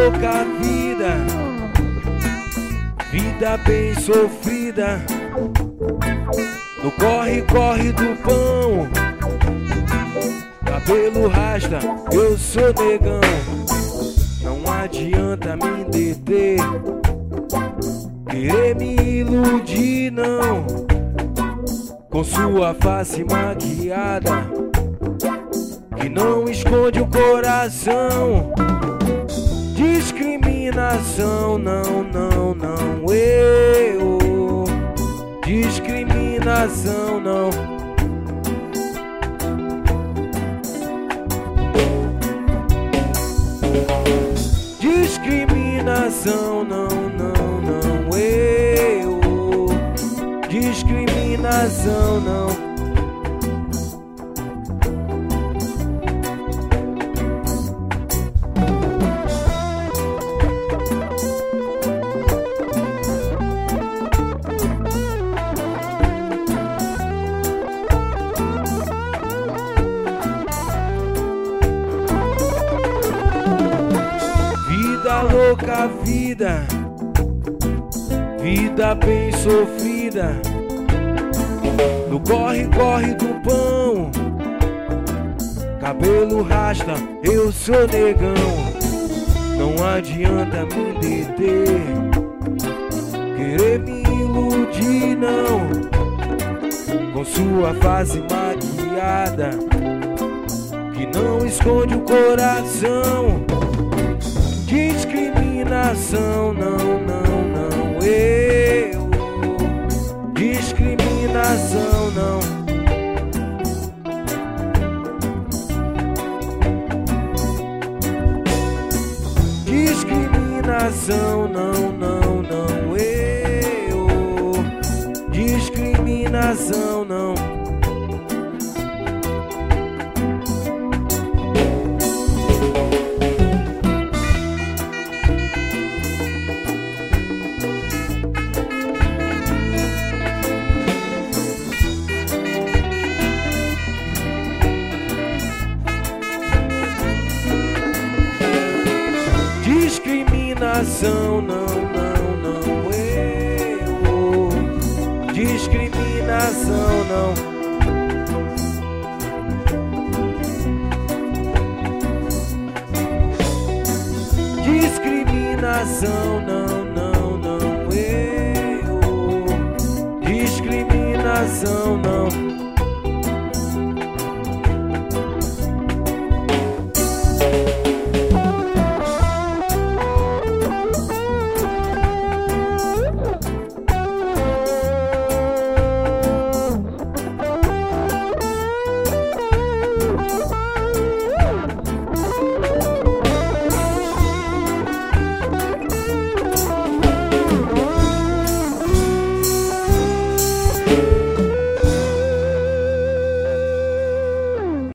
louca vida, vida bem sofrida, no corre-corre do pão, cabelo rasta, eu sou negão. Não adianta me deter, querer me iludir não, com sua face maquiada, que não esconde o coração. Discriminação, não, não, não, eu. Discriminação, não. Discriminação, não, não, não, eu. Discriminação, não. Louca vida, vida bem sofrida, no corre-corre do pão, cabelo rasta, eu sou negão. Não adianta me deter, querer me iludir não, com sua face maquiada, que não esconde o coração. Discriminação, não, não, não, eu. Discriminação, não. Discriminação, não, não, não, eu. Discriminação, não. Discriminação, não, não, não, eu. Discriminação, não. Discriminação, não, não, não, eu. Discriminação, não.